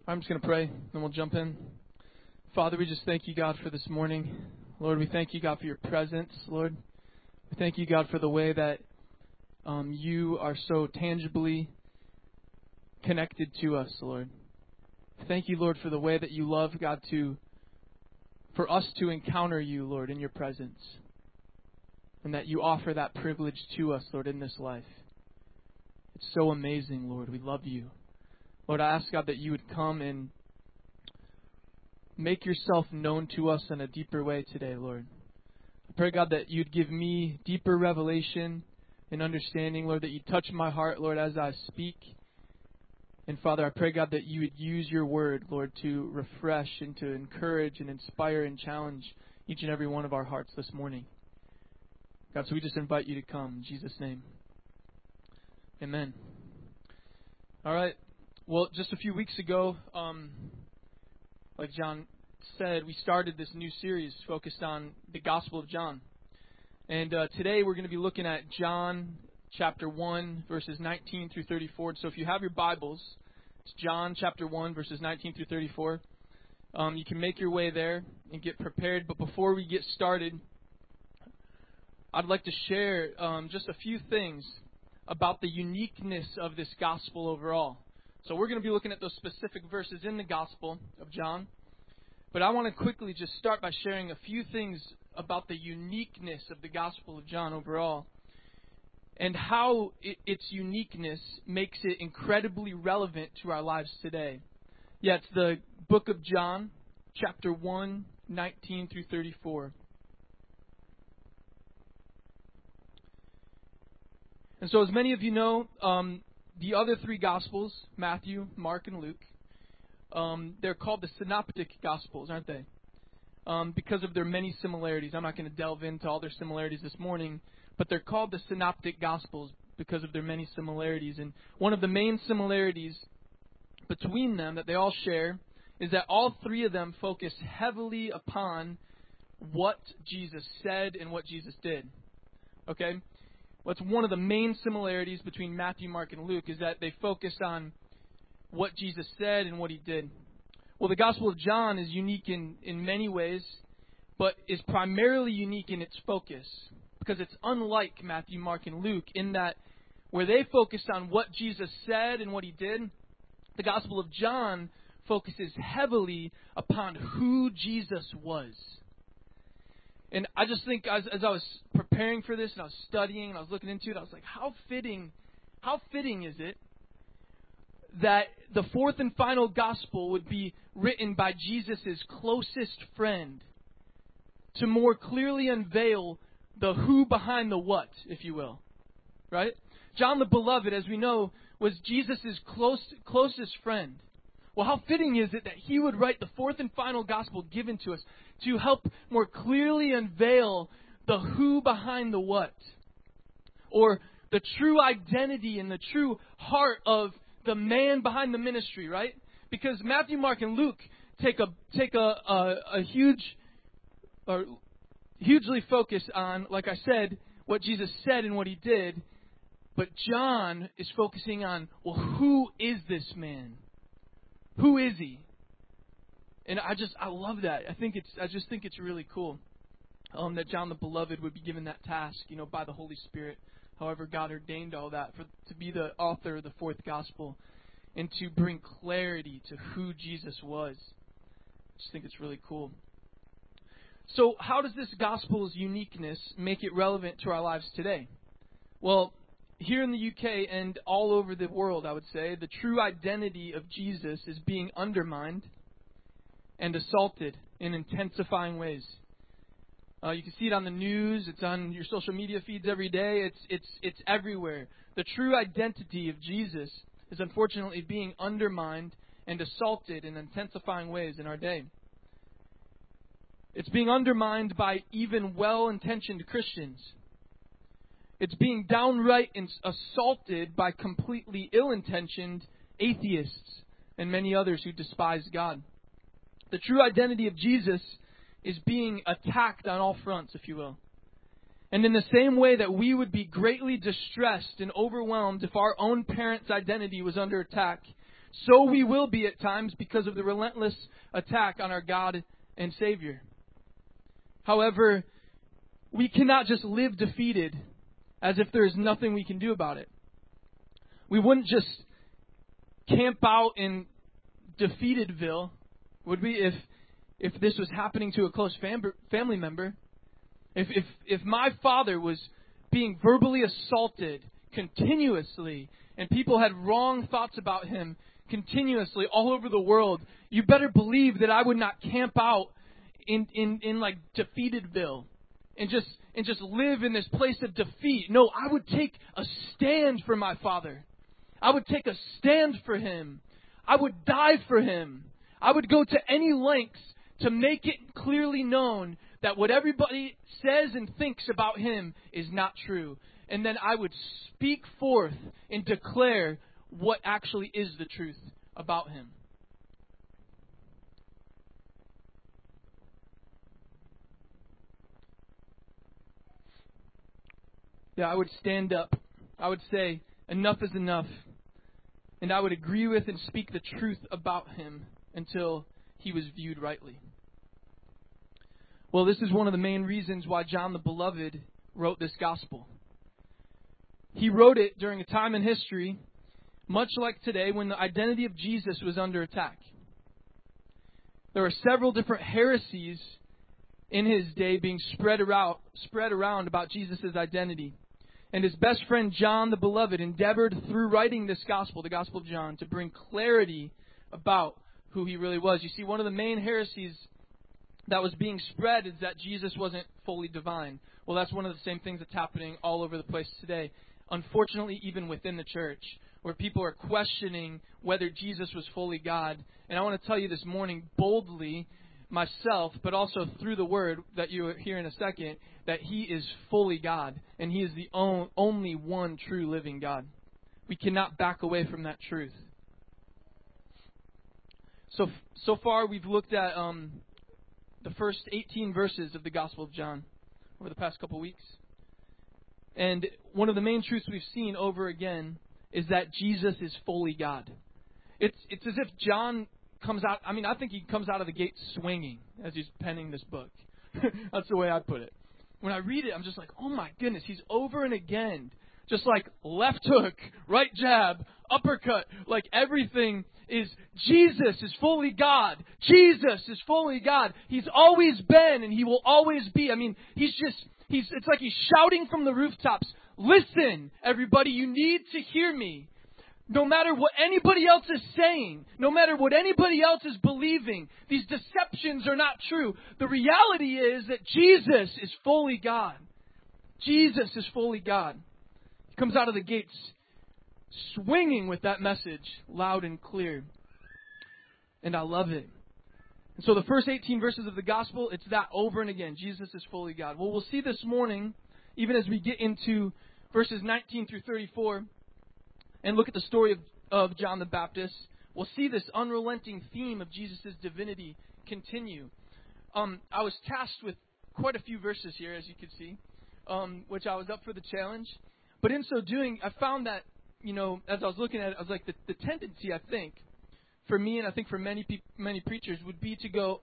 I'm just going to pray, then we'll jump in. Father, we just thank you, God, for this morning. Lord, we thank you, God, for your presence, Lord. We thank you, God, for the way that you are so tangibly connected to us, Lord. Thank you, Lord, for the way that you love, God, for us to encounter you, Lord, in your presence. And that you offer that privilege to us, Lord, in this life. It's so amazing, Lord. We love you. Lord, I ask, God, that you would come and make yourself known to us in a deeper way today, Lord. I pray, God, that you'd give me deeper revelation and understanding, Lord, that you'd touch my heart, Lord, as I speak. And Father, I pray, God, that you would use your word, Lord, to refresh and to encourage and inspire and challenge each and every one of our hearts this morning. God, so we just invite you to come in Jesus' name. Amen. All right. Well, just a few weeks ago, like John said, we started this new series focused on the Gospel of John. And today we're going to be looking at John chapter 1, verses 19 through 34. So if you have your Bibles, it's John chapter 1, verses 19 through 34. You can make your way there and get prepared. But before we get started, I'd like to share just a few things about the uniqueness of this gospel overall. So we're going to be looking at those specific verses in the Gospel of John. But I want to quickly just start by sharing a few things about the uniqueness of the Gospel of John overall and how its uniqueness makes it incredibly relevant to our lives today. Yeah, it's the book of John, chapter 1, 19 through 34. And so as many of you know, the other three Gospels, Matthew, Mark, and Luke, they're called the Synoptic Gospels, aren't they? Because of their many similarities. I'm not going to delve into all their similarities this morning, but they're called the Synoptic Gospels because of their many similarities. And one of the main similarities between them that they all share is that all three of them focus heavily upon what Jesus said and what Jesus did. Okay? What's one of the main similarities between Matthew, Mark, and Luke is that they focus on what Jesus said and what he did. Well, the Gospel of John is unique in many ways, but is primarily unique in its focus because it's unlike Matthew, Mark, and Luke in that where they focus on what Jesus said and what he did, the Gospel of John focuses heavily upon who Jesus was. And I just think as I was preparing for this and I was studying and I was looking into it, I was like, how fitting is it that the fourth and final gospel would be written by Jesus' closest friend to more clearly unveil the who behind the what, if you will. Right? John the Beloved, as we know, was Jesus' closest friend. Well, how fitting is it that he would write the fourth and final gospel given to us to help more clearly unveil the who behind the what, or the true identity and the true heart of the man behind the ministry, right? Because Matthew, Mark, and Luke take a hugely focus on, like I said, what Jesus said and what he did, but John is focusing on, well, who is this man? Who is he? And I love that. I just think it's really cool that John the Beloved would be given that task, by the Holy Spirit. However, God ordained all that to be the author of the fourth gospel and to bring clarity to who Jesus was. I just think it's really cool. So, how does this gospel's uniqueness make it relevant to our lives today? Well, here in the UK and all over the world, I would say, the true identity of Jesus is being undermined and assaulted in intensifying ways. You can see it on the news. It's on your social media feeds every day. It's everywhere. The true identity of Jesus is unfortunately being undermined and assaulted in intensifying ways in our day. It's being undermined by even well-intentioned Christians. It's being downright assaulted by completely ill-intentioned atheists and many others who despise God. The true identity of Jesus is being attacked on all fronts, if you will. And in the same way that we would be greatly distressed and overwhelmed if our own parents' identity was under attack, So we will be at times because of the relentless attack on our God and Savior. However, we cannot just live defeated as if there is nothing we can do about it. We wouldn't just camp out in defeatedville, would we, if this was happening to a close family member? If my father was being verbally assaulted continuously and people had wrong thoughts about him continuously all over the world, you better believe that I would not camp out in like defeatedville and just live in this place of defeat. No, I would take a stand for my father. I would take a stand for him. I would die for him. I would go to any lengths to make it clearly known that what everybody says and thinks about him is not true. And then I would speak forth and declare what actually is the truth about him. Yeah, I would stand up. I would say, enough is enough. And I would agree with and speak the truth about him until he was viewed rightly. Well, this is one of the main reasons why John the Beloved wrote this gospel. He wrote it during a time in history, much like today, when the identity of Jesus was under attack. There were several different heresies in his day being spread around about Jesus' identity. And his best friend John the Beloved endeavored through writing this gospel, the Gospel of John, to bring clarity about who he really was. You see, one of the main heresies that was being spread is that Jesus wasn't fully divine. Well, that's one of the same things that's happening all over the place today. Unfortunately, even within the church, where people are questioning whether Jesus was fully God. And I want to tell you this morning boldly, myself, but also through the word that you will hear in a second, that he is fully God, and he is the only one true living God. We cannot back away from that truth. So far we've looked at the first 18 verses of the Gospel of John over the past couple weeks. And one of the main truths we've seen over again is that Jesus is fully God. It's as if John comes out, I think he comes out of the gate swinging as he's penning this book. That's the way I put it. When I read it, I'm just like, oh my goodness, he's over and again, just like left hook, right jab, uppercut, like everything is, Jesus is fully God. Jesus is fully God. He's always been and he will always be. It's like he's shouting from the rooftops, listen, everybody, you need to hear me. No matter what anybody else is saying, no matter what anybody else is believing, these deceptions are not true. The reality is that Jesus is fully God. Jesus is fully God. He comes out of the gates swinging with that message, loud and clear. And I love it. And so the first 18 verses of the gospel, it's that over and again. Jesus is fully God. Well, we'll see this morning, even as we get into verses 19 through 34, and look at the story of John the Baptist, we'll see this unrelenting theme of Jesus' divinity continue. I was tasked with quite a few verses here, as you can see, which I was up for the challenge. But in so doing, I found that, as I was looking at it, I was like, the tendency, I think, for me and I think for many preachers would be to go,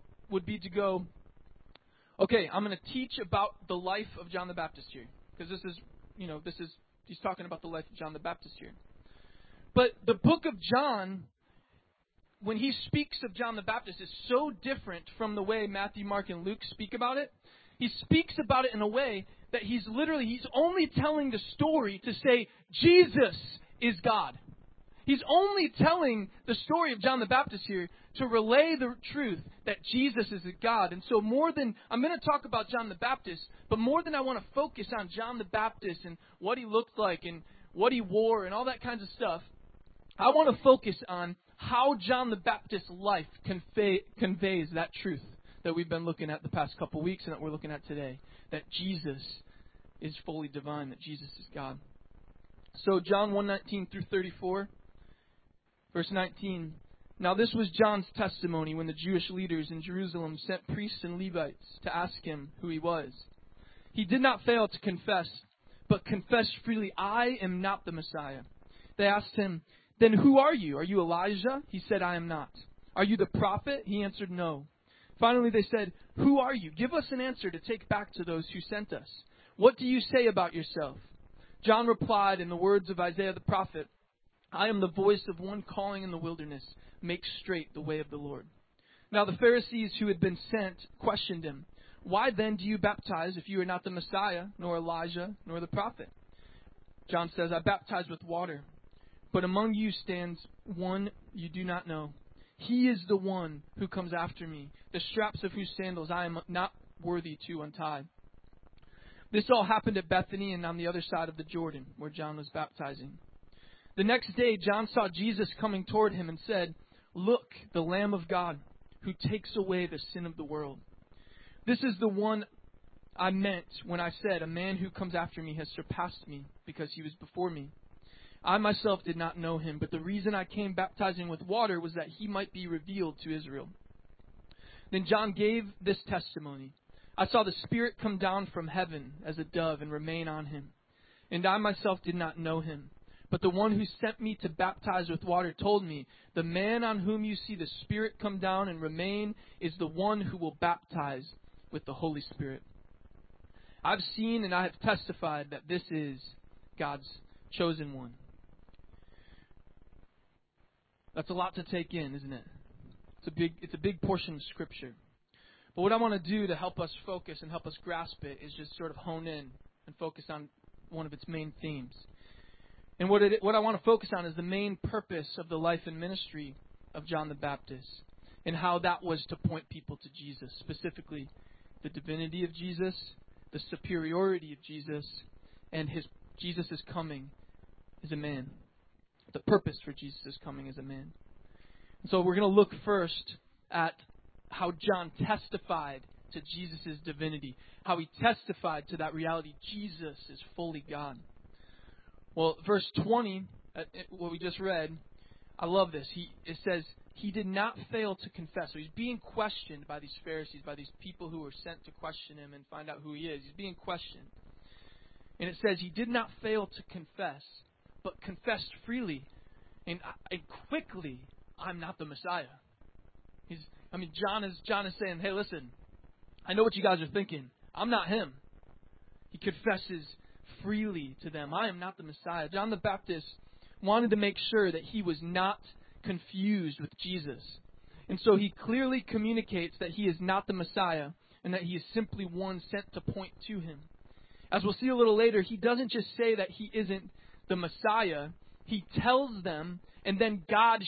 okay, I'm going to teach about the life of John the Baptist here. Because he's talking about the life of John the Baptist here. But the book of John, when he speaks of John the Baptist, is so different from the way Matthew, Mark, and Luke speak about it. He speaks about it in a way that he's only telling the story to say, Jesus is God. He's only telling the story of John the Baptist here to relay the truth that Jesus is God. And so I'm going to talk about John the Baptist, but more than I want to focus on John the Baptist and what he looked like and what he wore and all that kinds of stuff, I want to focus on how John the Baptist's life conveys that truth that we've been looking at the past couple weeks and that we're looking at today, that Jesus is fully divine, that Jesus is God. So John 1:19 through 34, verse 19. Now this was John's testimony when the Jewish leaders in Jerusalem sent priests and Levites to ask him who he was. He did not fail to confess, but confessed freely, I am not the Messiah. They asked him, Then who are you? Are you Elijah? He said, I am not. Are you the prophet? He answered, no. Finally they said, who are you? Give us an answer to take back to those who sent us. What do you say about yourself? John replied in the words of Isaiah the prophet, I am the voice of one calling in the wilderness, make straight the way of the Lord. Now the Pharisees who had been sent questioned him, why then do you baptize if you are not the Messiah, nor Elijah, nor the prophet? John says, I baptize with water, but among you stands one you do not know. He is the one who comes after me, the straps of whose sandals I am not worthy to untie. This all happened at Bethany and on the other side of the Jordan, where John was baptizing. The next day, John saw Jesus coming toward him and said, look, the Lamb of God, who takes away the sin of the world. This is the one I meant when I said, a man who comes after me has surpassed me, because he was before me. I myself did not know him, but the reason I came baptizing with water was that he might be revealed to Israel. Then John gave this testimony. I saw the Spirit come down from heaven as a dove and remain on him. And I myself did not know him. But the one who sent me to baptize with water told me, the man on whom you see the Spirit come down and remain is the one who will baptize with the Holy Spirit. I've seen and I have testified that this is God's chosen one. That's a lot to take in, isn't it? It's a big portion of Scripture. But what I want to do to help us focus and help us grasp it is just sort of hone in and focus on one of its main themes. And what I want to focus on is the main purpose of the life and ministry of John the Baptist, and how that was to point people to Jesus, specifically the divinity of Jesus, the superiority of Jesus, and Jesus' coming as a man. The purpose for Jesus' coming as a man. And so we're going to look first at how John testified to Jesus' divinity, how he testified to that reality. Jesus is fully God. Well, verse 20, what we just read, I love this. It says, he did not fail to confess. So he's being questioned by these Pharisees, by these people who were sent to question him and find out who he is. He's being questioned. And it says he did not fail to confess, but confessed freely and quickly, I'm not the Messiah. John is saying, hey, listen, I know what you guys are thinking. I'm not him. He confesses freely to them, I am not the Messiah. John the Baptist wanted to make sure that he was not confused with Jesus. And so he clearly communicates that he is not the Messiah and that he is simply one sent to point to him. As we'll see a little later, he doesn't just say that he isn't the Messiah. He tells them, and then God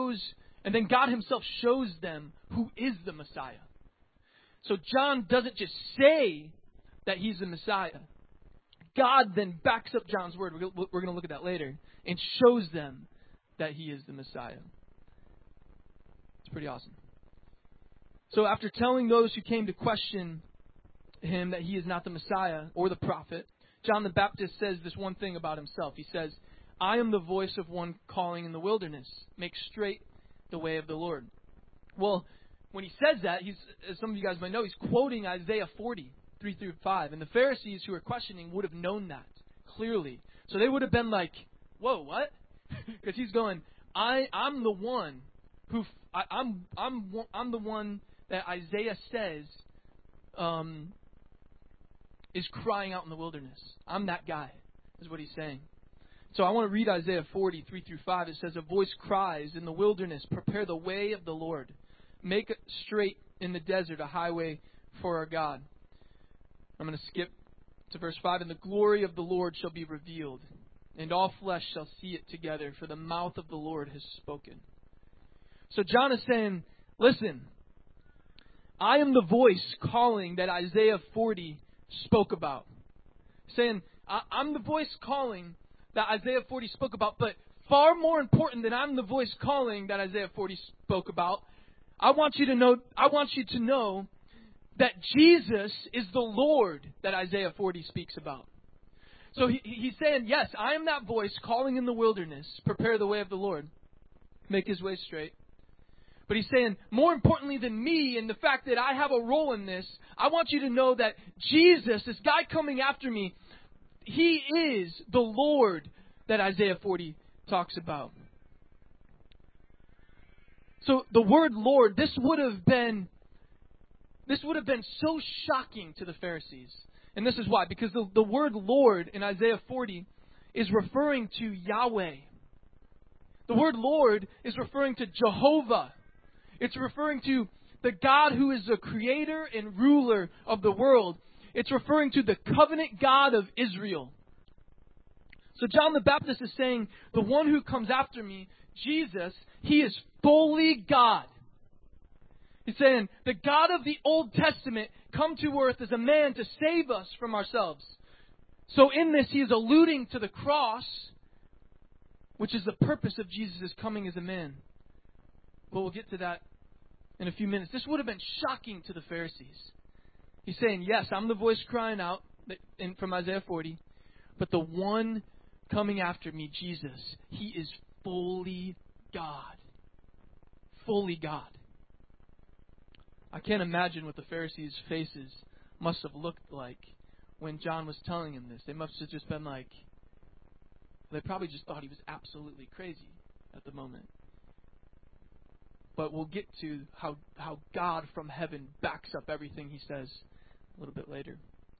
himself shows them who is the Messiah. So John doesn't just say that he's the Messiah. God then backs up John's word. We're going to look at that later. And shows them that he is the Messiah. It's pretty awesome. So after telling those who came to question him that he is not the Messiah or the prophet, John the Baptist says this one thing about himself. He says, I am the voice of one calling in the wilderness. Make straight the way of the Lord. Well, when he says that, as some of you guys might know, he's quoting Isaiah 40, 3 through 5. And the Pharisees who were questioning would have known that clearly. So they would have been like, whoa, what? Because he's going, I'm the one who, I'm the one that Isaiah says is crying out in the wilderness. I'm that guy, is what he's saying. So I want to read Isaiah 40, 3 through 5. It says, a voice cries in the wilderness, prepare the way of the Lord. Make straight in the desert a highway for our God. I'm going to skip to verse 5. And the glory of the Lord shall be revealed, and all flesh shall see it together, for the mouth of the Lord has spoken. So John is saying, listen, I am the voice calling that Isaiah 40 spoke about. Saying, I'm the voice calling that Isaiah 40 spoke about, but far more important than I'm the voice calling that Isaiah 40 spoke about, I want you to know that Jesus is the Lord that Isaiah 40 speaks about. So he's saying, yes, I am that voice calling in the wilderness, prepare the way of the Lord, make his way straight. But he's saying, more importantly than me and the fact that I have a role in this, I want you to know that Jesus, this guy coming after me, he is the Lord that Isaiah 40 talks about. So the word Lord, this would have been so shocking to the Pharisees. And this is why. Because the word Lord in Isaiah 40 is referring to Yahweh. The word Lord is referring to Jehovah. It's referring to the God who is the creator and ruler of the world. It's referring to the covenant God of Israel. So John the Baptist is saying, the one who comes after me, Jesus, he is fully God. He's saying, the God of the Old Testament come to earth as a man to save us from ourselves. So in this, he is alluding to the cross, which is the purpose of Jesus' coming as a man. But we'll get to that in a few minutes. This would have been shocking to the Pharisees. He's saying, yes, I'm the voice crying out from Isaiah 40, but the one coming after me, Jesus, he is fully God. Fully God. I can't imagine what the Pharisees' faces must have looked like when John was telling him this. They must have just been like, they probably just thought he was absolutely crazy at the moment. But we'll get to how God from heaven backs up everything he says a little bit later.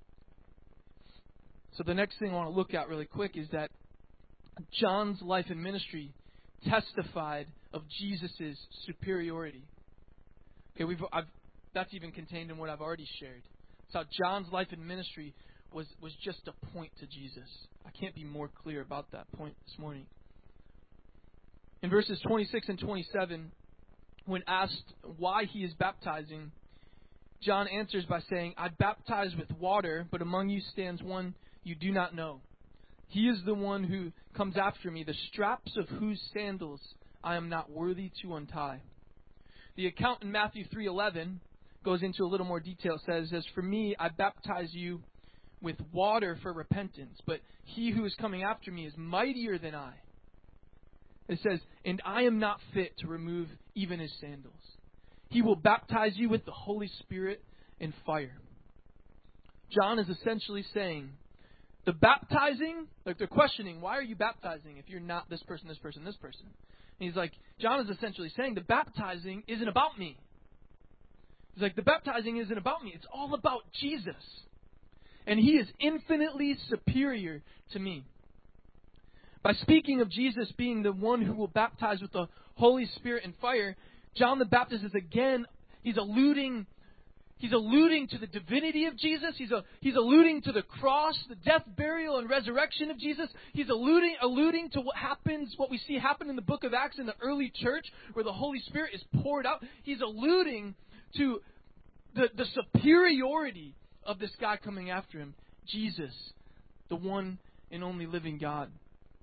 So the next thing I want to look at really quick is that John's life and ministry testified of Jesus' superiority. Okay, that's even contained in what I've already shared. It's how John's life and ministry was just a point to Jesus. I can't be more clear about that point this morning. In verses 26 and 27, when asked why he is baptizing, John answers by saying, I baptize with water, but among you stands one you do not know. He is the one who comes after me, the straps of whose sandals I am not worthy to untie. The account in Matthew 3:11 goes into a little more detail. It says, as for me, I baptize you with water for repentance, but he who is coming after me is mightier than I. It says, and I am not fit to remove even his sandals. He will baptize you with the Holy Spirit and fire. John is essentially saying, the baptizing, like they're questioning, why are you baptizing if you're not this person, this person, this person? And he's like, John is essentially saying, the baptizing isn't about me. He's like, the baptizing isn't about me. It's all about Jesus. And he is infinitely superior to me. By speaking of Jesus being the one who will baptize with the Holy Spirit and fire, John the Baptist is again, he's alluding to the divinity of Jesus. He's alluding to the cross, the death, burial, and resurrection of Jesus. He's alluding to what we see happen in the book of Acts in the early church, where the Holy Spirit is poured out. He's alluding to the superiority of this guy coming after him, Jesus, the one and only living God.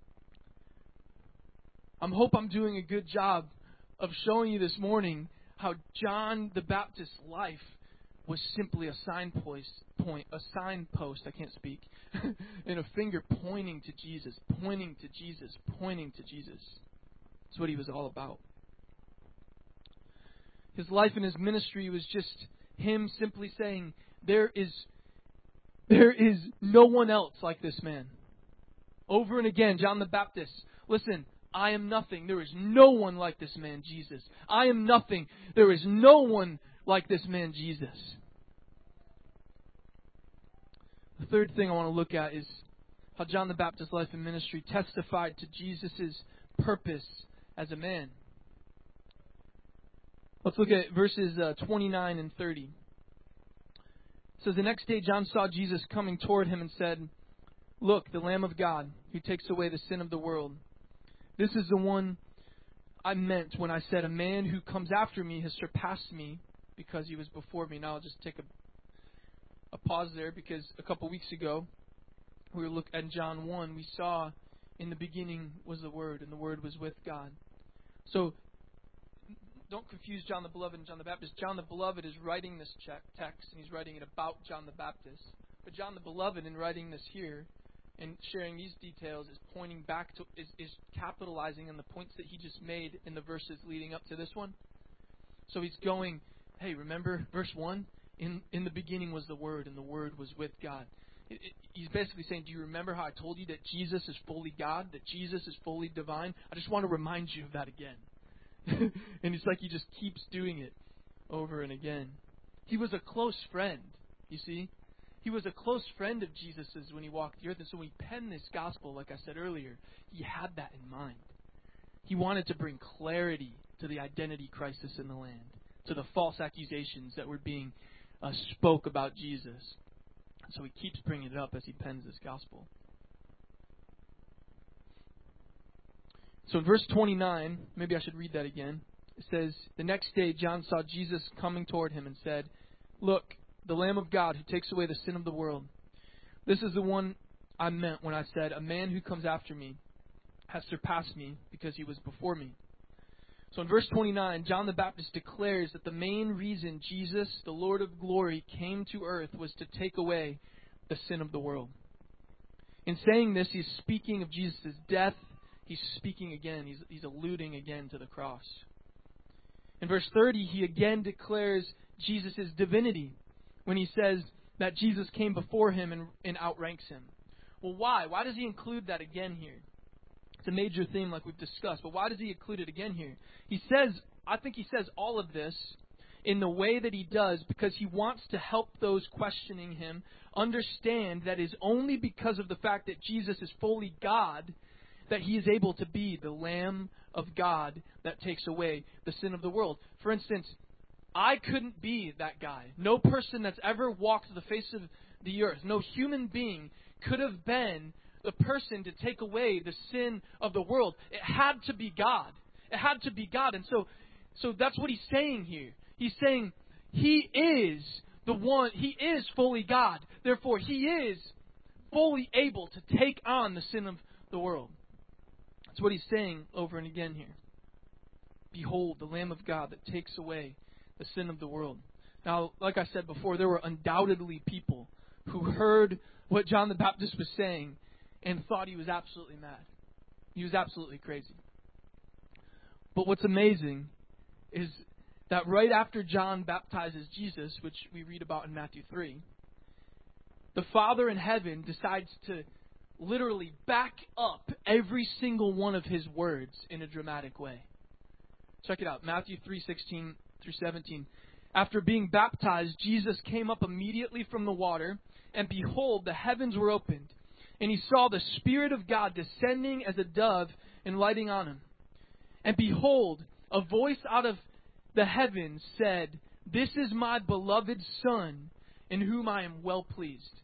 I hope I'm doing a good job of showing you this morning how John the Baptist's life was simply a signpost, I can't speak, and a finger pointing to Jesus, pointing to Jesus, pointing to Jesus. That's what he was all about. His life and his ministry was just him simply saying, there is no one else like this man. Over and again, John the Baptist, listen, I am nothing. There is no one like this man, Jesus. I am nothing. There is no one like this man, Jesus. The third thing I want to look at is how John the Baptist's life and ministry testified to Jesus' purpose as a man. Let's look at verses 29 and 30. It says, the next day John saw Jesus coming toward him and said, look, the Lamb of God, who takes away the sin of the world. This is the one I meant when I said, a man who comes after me has surpassed me because he was before me. Now I'll just take a pause there, because a couple weeks ago we were looking at John 1. We saw in the beginning was the Word, and the Word was with God. So don't confuse John the Beloved and John the Baptist. John the Beloved is writing this text, and he's writing it about John the Baptist. But John the Beloved, in writing this here and sharing these details, is pointing back to, is capitalizing on the points that he just made in the verses leading up to this one. So he's going, hey, remember verse 1? In the beginning was the Word, and the Word was with God. He's basically saying, do you remember how I told you that Jesus is fully God, that Jesus is fully divine? I just want to remind you of that again. And it's like he just keeps doing it over and again. He was a close friend, you see. He was a close friend of Jesus's when he walked the earth. And so when he penned this gospel, like I said earlier, he had that in mind. He wanted to bring clarity to the identity crisis in the land, to the false accusations that were being spoke about Jesus. And so he keeps bringing it up as he pens this gospel. So in verse 29, maybe I should read that again. It says, "The next day John saw Jesus coming toward him and said, 'Look, the Lamb of God who takes away the sin of the world. This is the one I meant when I said, a man who comes after me has surpassed me because he was before me.'" So in verse 29, John the Baptist declares that the main reason Jesus, the Lord of glory, came to earth was to take away the sin of the world. In saying this, he's speaking of Jesus' death. He's speaking again. He's alluding again to the cross. In verse 30, he again declares Jesus' divinity when he says that Jesus came before him and outranks him. Well, why? Why does he include that again here? It's a major theme like we've discussed, but why does he include it again here? I think he says all of this in the way that he does because he wants to help those questioning him understand that it is only because of the fact that Jesus is fully God that he is able to be the Lamb of God that takes away the sin of the world. For instance, I couldn't be that guy. No person that's ever walked the face of the earth, no human being could have been the person to take away the sin of the world. It had to be God. It had to be God. And so that's what he's saying here. He's saying he is the one, he is fully God. Therefore, he is fully able to take on the sin of the world. That's what he's saying over and again here. Behold, the Lamb of God that takes away the sin of the world. Now, like I said before, there were undoubtedly people who heard what John the Baptist was saying and thought he was absolutely mad. He was absolutely crazy. But what's amazing is that right after John baptizes Jesus, which we read about in Matthew 3, the Father in heaven decides to literally back up every single one of his words in a dramatic way. Check it out. Matthew 3:16 through 17. "After being baptized, Jesus came up immediately from the water, and behold, the heavens were opened, and he saw the Spirit of God descending as a dove and lighting on him. And behold, a voice out of the heavens said, 'This is my beloved Son, in whom I am well pleased.'"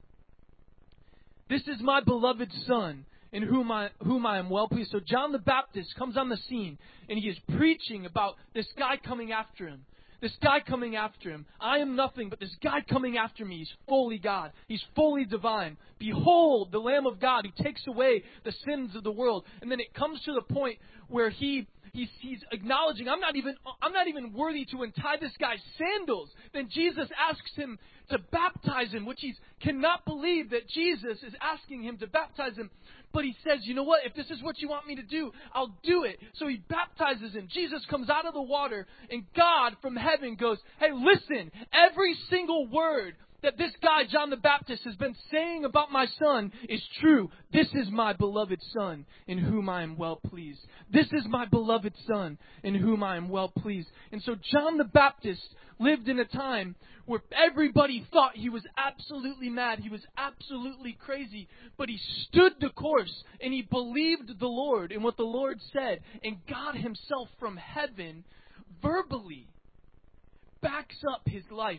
This is my beloved Son, in whom I am well pleased. So John the Baptist comes on the scene, and he is preaching about this guy coming after him. This guy coming after him. I am nothing, but this guy coming after me, he's fully God. He's fully divine. Behold, the Lamb of God who takes away the sins of the world. And then it comes to the point where he's acknowledging, I'm not even worthy to untie this guy's sandals. Then Jesus asks him to baptize him, which he cannot believe that Jesus is asking him to baptize him. But he says, you know what? If this is what you want me to do, I'll do it. So he baptizes him. Jesus comes out of the water, and God from heaven goes, hey, listen, every single word that this guy, John the Baptist, has been saying about my Son is true. This is my beloved Son, in whom I am well pleased. This is my beloved Son, in whom I am well pleased. And so John the Baptist lived in a time where everybody thought he was absolutely mad. He was absolutely crazy. But he stood the course, and he believed the Lord and what the Lord said. And God himself from heaven verbally backs up his life.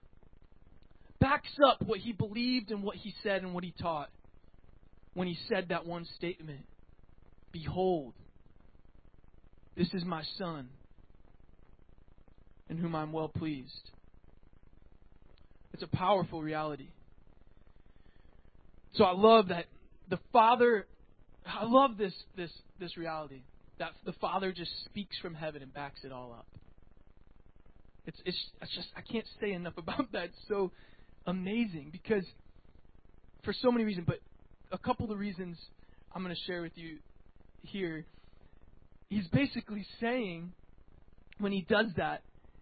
Backs up what he believed and what he said and what he taught when he said that one statement. Behold, this is my Son, in whom I'm well pleased. It's a powerful reality. So I love that the Father, I love this reality, that the Father just speaks from heaven and backs it all up. It's just, I can't say enough about that. It's so amazing because for so many reasons, but a couple of the reasons I'm going to share with you here, he's basically saying when he does that,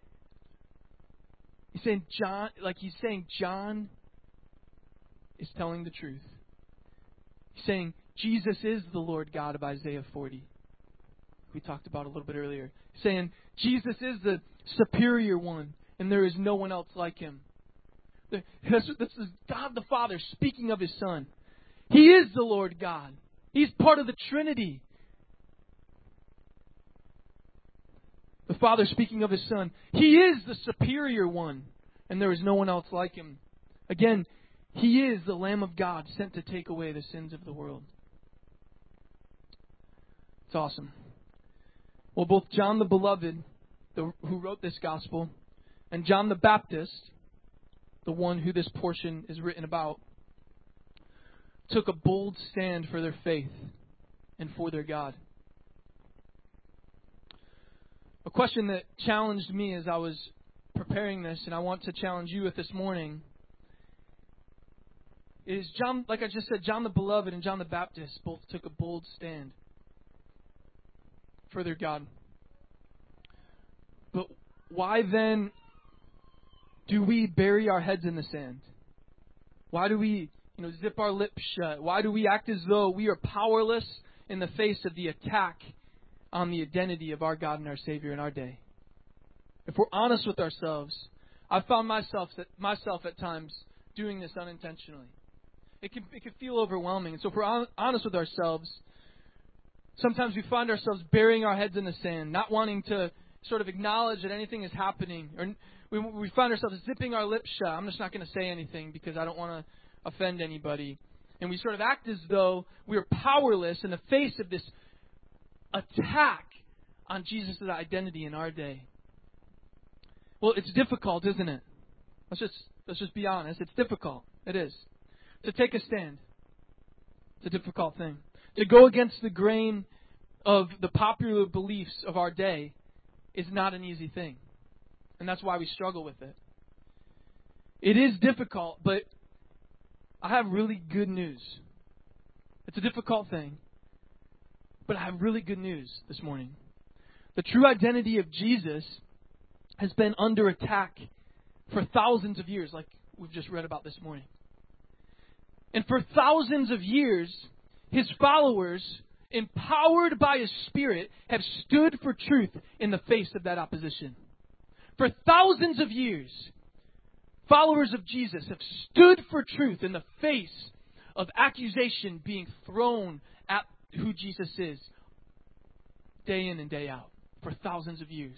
he's saying John is telling the truth. He's saying Jesus is the Lord God of Isaiah 40, we talked about a little bit earlier, saying Jesus is the superior one, and there is no one else like him. This is God the Father speaking of his Son. He is the Lord God. He's part of the Trinity. The Father speaking of his Son. He is the superior one, and there is no one else like him. Again, he is the Lamb of God sent to take away the sins of the world. It's awesome. Well, both John the Beloved, who wrote this gospel, and John the Baptist, the one who this portion is written about, took a bold stand for their faith and for their God. A question that challenged me as I was preparing this, and I want to challenge you with this morning, is John, like I just said, John the Beloved and John the Baptist both took a bold stand for their God. But why then do we bury our heads in the sand? Why do we, zip our lips shut? Why do we act as though we are powerless in the face of the attack on the identity of our God and our Savior in our day? If we're honest with ourselves, I've found myself at times doing this unintentionally. It can feel overwhelming. And so if we're honest with ourselves, sometimes we find ourselves burying our heads in the sand, not wanting to sort of acknowledge that anything is happening. Or we find ourselves zipping our lips shut. I'm just not going to say anything because I don't want to offend anybody. And we sort of act as though we are powerless in the face of this attack on Jesus' identity in our day. Well, it's difficult, isn't it? Let's just be honest. It's difficult. It is. To take a stand. It's a difficult thing. To go against the grain of the popular beliefs of our day is not an easy thing. And that's why we struggle with it. It is difficult, but I have really good news. It's a difficult thing, but I have really good news this morning. The true identity of Jesus has been under attack for thousands of years, like we've just read about this morning. And for thousands of years, his followers, empowered by his Spirit, have stood for truth in the face of that opposition. For thousands of years, followers of Jesus have stood for truth in the face of accusation being thrown at who Jesus is, day in and day out, for thousands of years.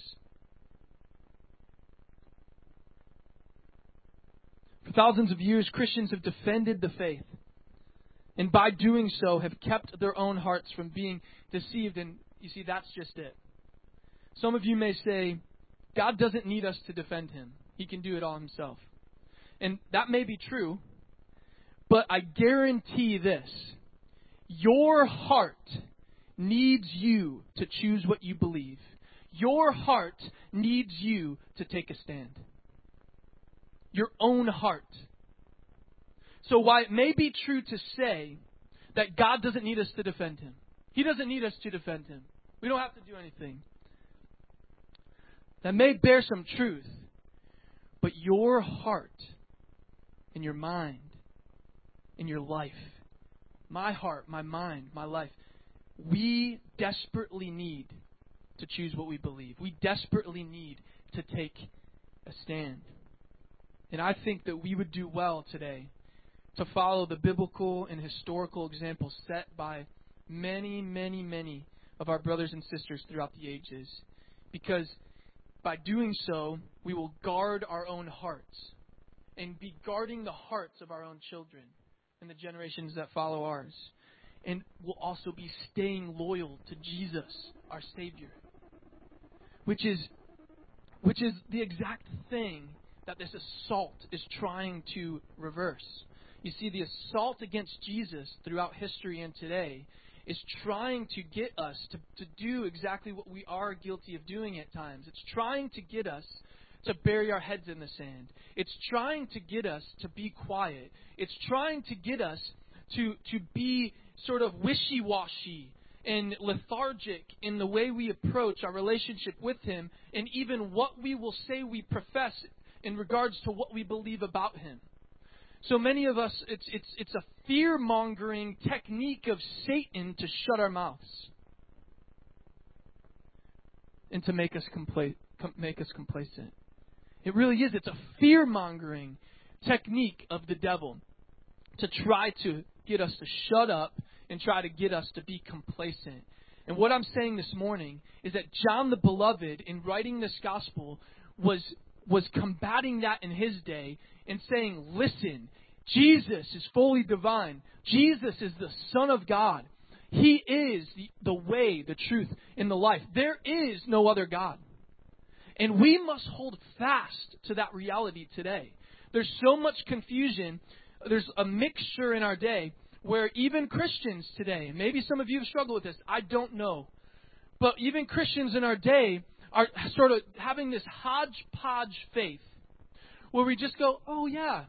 For thousands of years, Christians have defended the faith, and by doing so have kept their own hearts from being deceived. And you see, that's just it. Some of you may say, God doesn't need us to defend him. He can do it all himself. And that may be true, but I guarantee this. Your heart needs you to choose what you believe. Your heart needs you to take a stand. Your own heart. So while it may be true to say that God doesn't need us to defend him, he doesn't need us to defend him. We don't have to do anything. That may bear some truth, but your heart and your mind and your life, my heart, my mind, my life, we desperately need to choose what we believe. We desperately need to take a stand. And I think that we would do well today to follow the biblical and historical examples set by many, many, many of our brothers and sisters throughout the ages. Because by doing so, we will guard our own hearts and be guarding the hearts of our own children and the generations that follow ours. And we'll also be staying loyal to Jesus, our Savior. Which is the exact thing that this assault is trying to reverse. You see, the assault against Jesus throughout history and today is trying to get us to do exactly what we are guilty of doing at times. It's trying to get us to bury our heads in the sand. It's trying to get us to be quiet. It's trying to get us to be sort of wishy-washy and lethargic in the way we approach our relationship with him, and even what we will say we profess in regards to what we believe about him. So many of us, it's a fear-mongering technique of Satan to shut our mouths. and to make us complacent. It really is. It's a fear-mongering technique of the devil to try to get us to shut up and try to get us to be complacent. And what I'm saying this morning is that John the Beloved, in writing this gospel, was combating that in his day and saying, listen, Jesus is fully divine. Jesus is the Son of God. He is the way, the truth, and the life. There is no other God. And we must hold fast to that reality today. There's so much confusion. There's a mixture in our day where even Christians today, maybe some of you have struggled with this, I don't know, but even Christians in our day are sort of having this hodgepodge faith where we just go, oh yeah,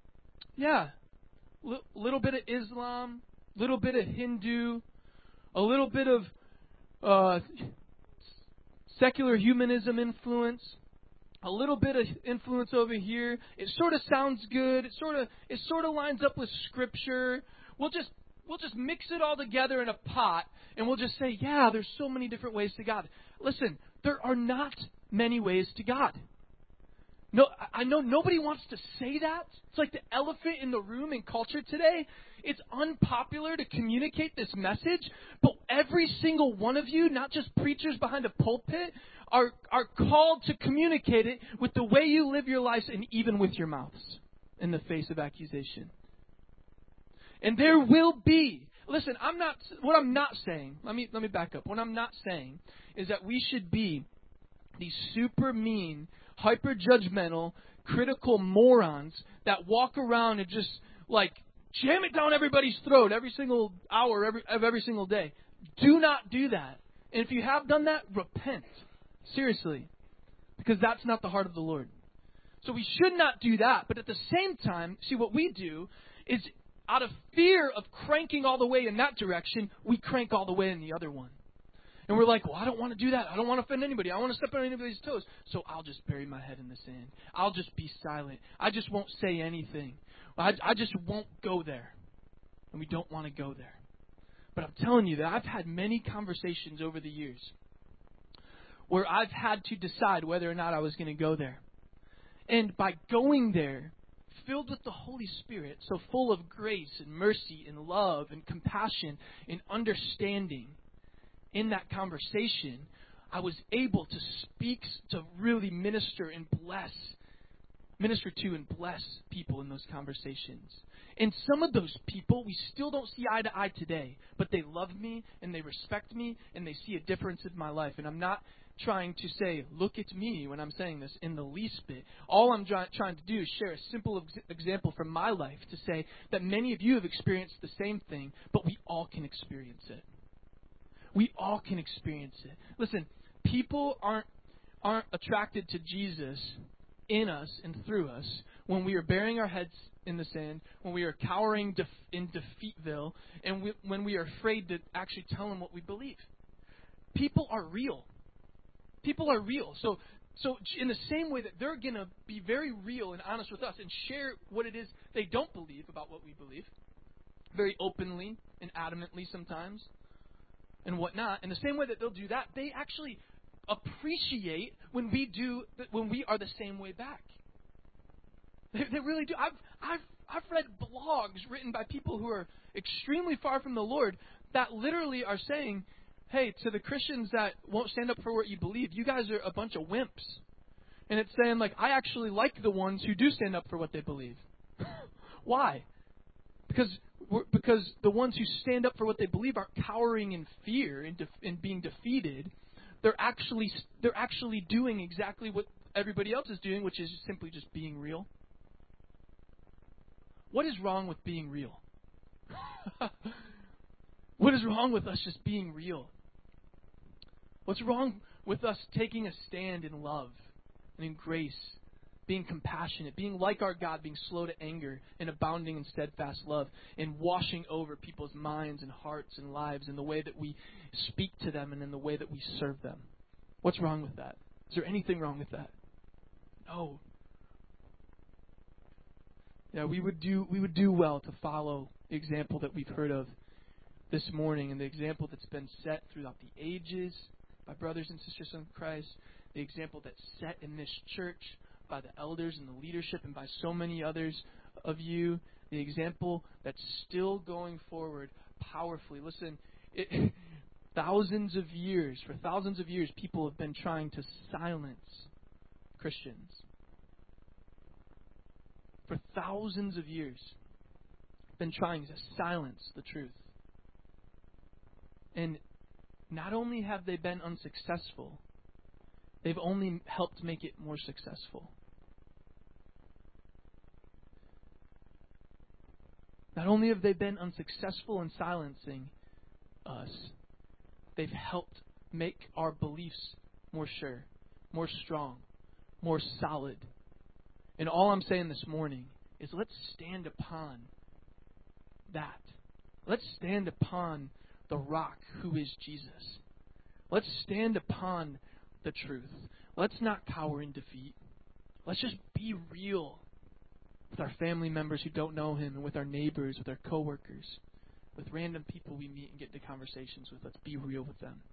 little bit of Islam, little bit of Hindu, a little bit of secular humanism influence, a little bit of influence over here. It sort of sounds good. It sort of lines up with Scripture. We'll just mix it all together in a pot, and we'll just say, yeah, there's so many different ways to God. Listen, there are not many ways to God. No, I know nobody wants to say that. It's like the elephant in the room in culture today. It's unpopular to communicate this message, but every single one of you, not just preachers behind a pulpit, are called to communicate it with the way you live your lives and even with your mouths in the face of accusation. And there will be, listen, what I'm not saying, let me back up. What I'm not saying is that we should be these super mean, hyper judgmental, critical morons that walk around and just like jam it down everybody's throat every single hour of every single day. Do not do that. And if you have done that, repent. Seriously. Because that's not the heart of the Lord. So we should not do that. But at the same time, see, what we do is out of fear of cranking all the way in that direction, we crank all the way in the other one. And we're like, well, I don't want to do that. I don't want to offend anybody. I want to step on anybody's toes. So I'll just bury my head in the sand. I'll just be silent. I just won't say anything. I just won't go there. And we don't want to go there. But I'm telling you that I've had many conversations over the years where I've had to decide whether or not I was going to go there. And by going there, filled with the Holy Spirit, so full of grace and mercy and love and compassion and understanding, in that conversation, I was able to speak, to really minister to and bless people in those conversations. And some of those people, we still don't see eye to eye today, but they love me and they respect me and they see a difference in my life. And I'm not trying to say, look at me when I'm saying this in the least bit. All I'm trying to do is share a simple example from my life to say that many of you have experienced the same thing, but we all can experience it. We all can experience it. Listen, people aren't attracted to Jesus in us and through us when we are burying our heads in the sand, when we are cowering in Defeatville, and when we are afraid to actually tell them what we believe. People are real. People are real. So in the same way that they're going to be very real and honest with us and share what it is they don't believe about what we believe, very openly and adamantly sometimes, and whatnot. In the same way that they'll do that, they actually appreciate when we are the same way back. They really do. I've read blogs written by people who are extremely far from the Lord that literally are saying, hey, to the Christians that won't stand up for what you believe, you guys are a bunch of wimps. And it's saying, like, I actually like the ones who do stand up for what they believe. Why? Because the ones who stand up for what they believe aren't cowering in fear and being defeated. They're actually doing exactly what everybody else is doing, which is simply just being real. What is wrong with being real? What is wrong with us just being real? What's wrong with us taking a stand in love and in grace, being compassionate, being like our God, being slow to anger and abounding in steadfast love, and washing over people's minds and hearts and lives in the way that we speak to them and in the way that we serve them? What's wrong with that? Is there anything wrong with that? No. Yeah, we would do well to follow the example that we've heard of this morning and the example that's been set throughout the ages by brothers and sisters in Christ, the example that's set in this church by the elders and the leadership and by so many others of you, the example that's still going forward powerfully. Listen, for thousands of years, people have been trying to silence Christians. For thousands of years, been trying to silence the truth. And not only have they been unsuccessful, they've only helped make it more successful. Not only have they been unsuccessful in silencing us, they've helped make our beliefs more sure, more strong, more solid. And all I'm saying this morning is let's stand upon that. Let's stand upon the rock who is Jesus. Let's stand upon the truth. Let's not cower in defeat. Let's just be real with our family members who don't know Him, and with our neighbors, with our coworkers, with random people we meet and get into conversations with. Let's be real with them.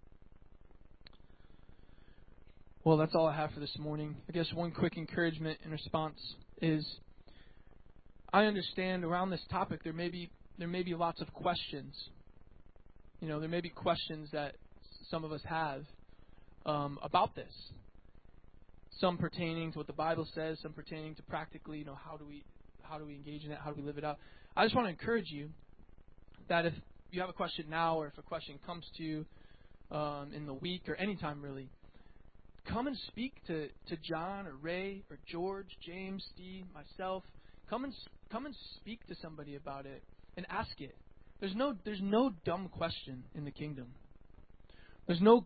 Well, that's all I have for this morning. I guess one quick encouragement in response is, I understand around this topic there may be lots of questions. There may be questions that some of us have about this. Some pertaining to what the Bible says, some pertaining to practically, how do we engage in it, how do we live it out. I just want to encourage you that if you have a question now, or if a question comes to you in the week or anytime really, come and speak to John or Ray or George, James, Steve, myself. Come and speak to somebody about it and ask it. There's no dumb question in the kingdom. There's no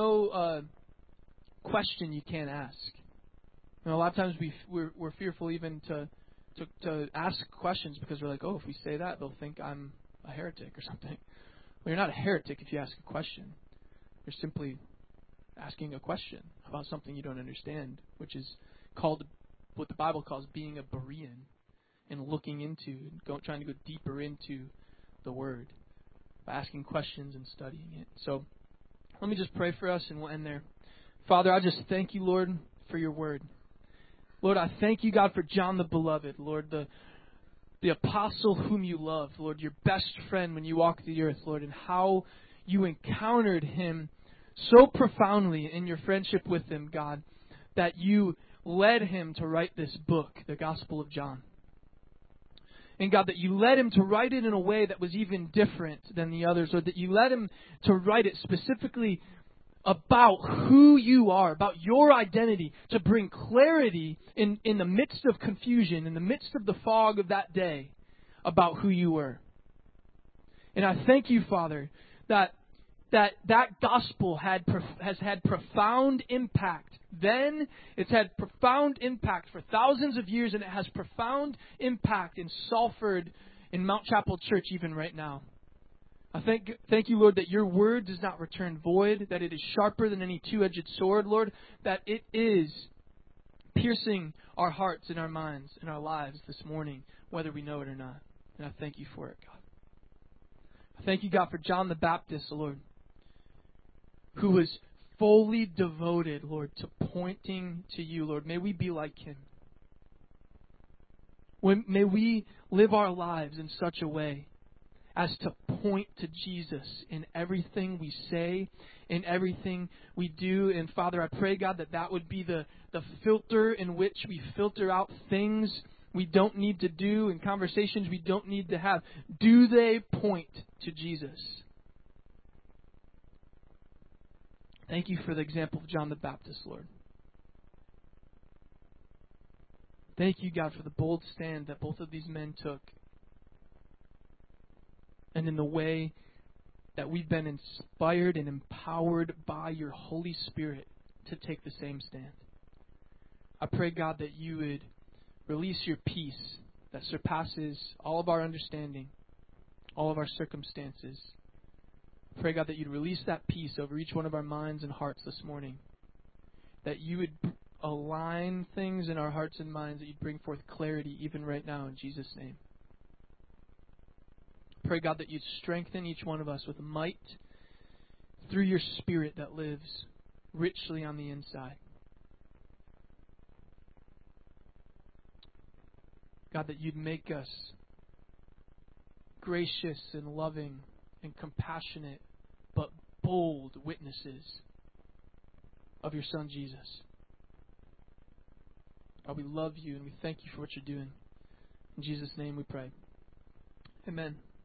question you can't ask. A lot of times we're fearful even to ask questions because we're like, oh, if we say that, they'll think I'm a heretic or something. Well, you're not a heretic if you ask a question. You're simply asking a question about something you don't understand, which is called what the Bible calls being a Berean, and looking into and trying to go deeper into the Word by asking questions and studying it. So let me just pray for us and we'll end there. Father, I just thank you, Lord, for your Word. Lord, I thank you, God, for John the Beloved, Lord, the apostle whom you loved, Lord, your best friend when you walked the earth, Lord, and how you encountered him so profoundly in your friendship with him, God, that you led him to write this book, the Gospel of John. And God, that you led him to write it in a way that was even different than the others, or that you led him to write it specifically about who you are, about your identity, to bring clarity in the midst of confusion, in the midst of the fog of that day, about who you were. And I thank you, Father, that gospel has had profound impact. Then it's had profound impact for thousands of years, and it has profound impact in Salford, in Mount Chapel Church, even right now. I thank you, Lord, that your word does not return void, that it is sharper than any two-edged sword, Lord, that it is piercing our hearts and our minds and our lives this morning, whether we know it or not. And I thank you for it, God. I thank you, God, for John the Baptist, Lord, who was fully devoted, Lord, to pointing to you, Lord. May we be like him. May we live our lives in such a way as to point to Jesus in everything we say, in everything we do. And Father, I pray, God, that would be the filter in which we filter out things we don't need to do and conversations we don't need to have. Do they point to Jesus? Thank you for the example of John the Baptist, Lord. Thank you, God, for the bold stand that both of these men took, and in the way that we've been inspired and empowered by your Holy Spirit to take the same stand. I pray, God, that you would release your peace that surpasses all of our understanding, all of our circumstances. I pray, God, that you'd release that peace over each one of our minds and hearts this morning. That you would align things in our hearts and minds, that you'd bring forth clarity even right now in Jesus' name. Pray, God, that you'd strengthen each one of us with might through your Spirit that lives richly on the inside. God, that you'd make us gracious and loving and compassionate, but bold witnesses of your Son Jesus. God, we love you and we thank you for what you're doing. In Jesus' name we pray. Amen.